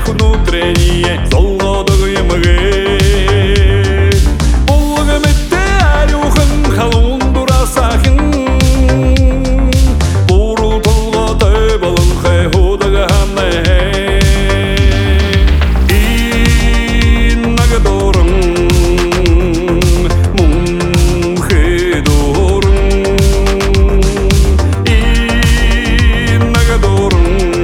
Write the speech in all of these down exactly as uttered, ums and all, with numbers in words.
внутреннее солгодыгы мыгы Булгы метте арюхын халун дурасахын Буру толго төбалын хэ худыгы хамны Иннагы дорын мунхы дорын Иннагы дорын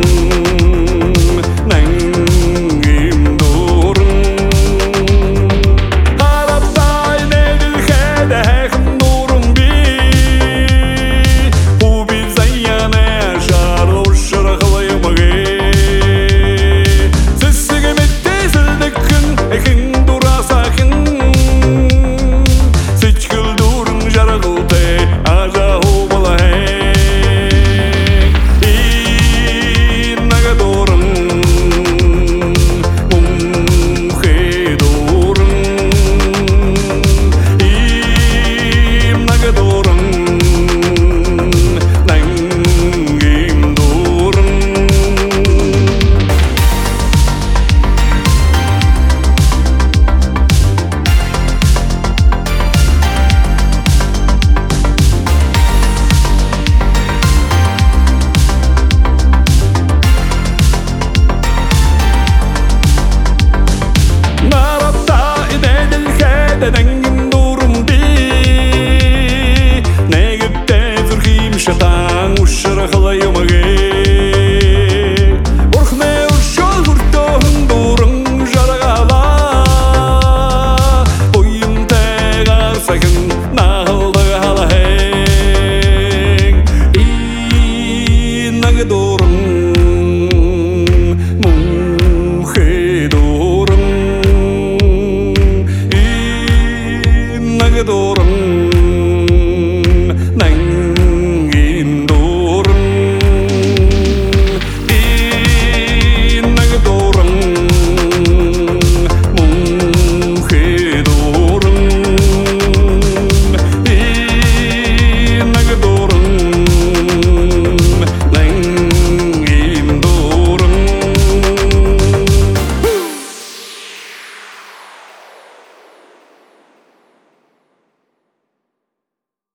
Dengin durum bi Negipte zürgim şatan uşşara khalayım age Orkhme urşol hurtohun durun jaragala Oyum tegar sakın nahıldı hala heng İnnagı durun Muhe durun Dorun